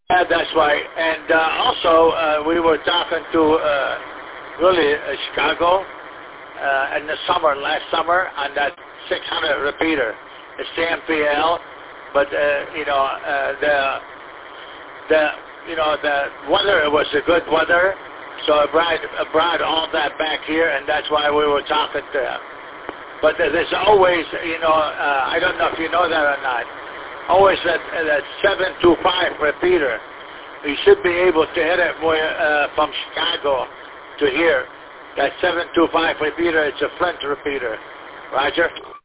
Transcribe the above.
Yeah, that's right. And also, we were talking to Chicago in the summer, last summer, on that 600 repeater. It's the MPL, but the weather, it was a good weather, so I brought all that back here, and that's why we were talking to him. But there's always, I don't know if you know that or not, always that 725 repeater. You should be able to hit it from Chicago to here. That 725 repeater, it's a Flint repeater. Roger?